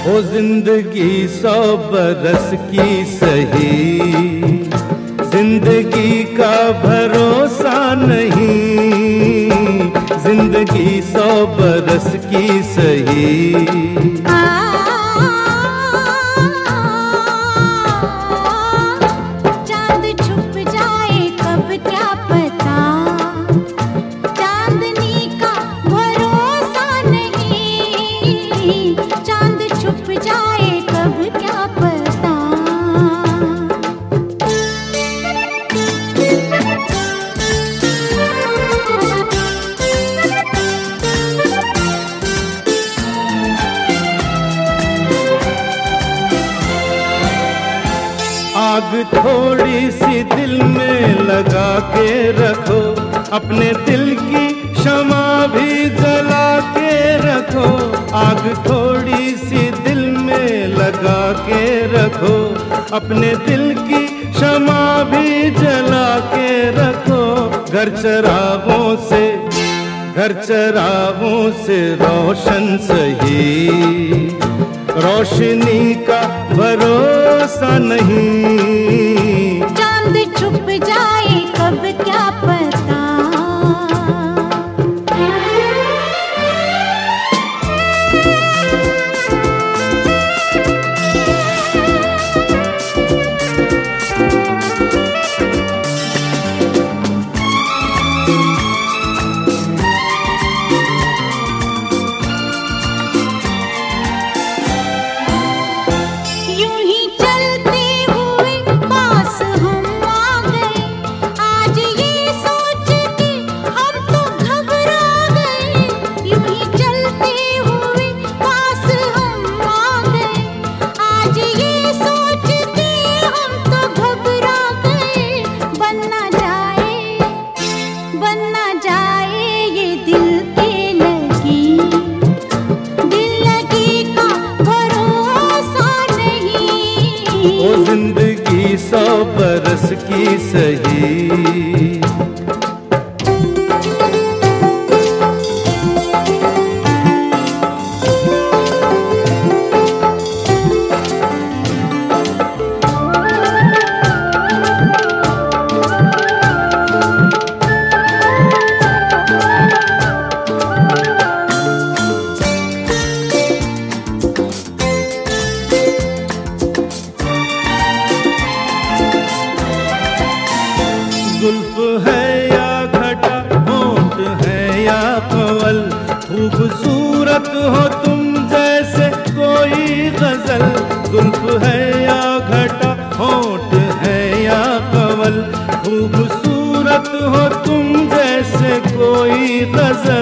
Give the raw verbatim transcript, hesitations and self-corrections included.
ओ जिंदगी सौ बरस की सही, जिंदगी का भरोसा नहीं, जिंदगी सौ बरस की सही। चांद छुप जाए कब क्या पता, चांदनी का भरोसा नहीं, चांद छुप जाए कब क्या पता। आग थोड़ी सी दिल में लगा के रखो, अपने दिल की शमा भी जला के रखो। आग थोड़ी सी दिल में लगा के रखो, अपने दिल की शमा भी जला के रखो। घर चरागों से घर चरागों से रोशन सही, रोशनी का भरोसा नहीं, चांद छुप जाए कब क्या पता। जिंदगी सौ बरस की सही। जुल्फ है या घटा, होंठ है या कंवल, खूबसूरत हो तुम जैसे कोई गजल। जुल्फ है या घटा, होंठ है या कंवल, खूबसूरत हो तुम जैसे कोई गजल।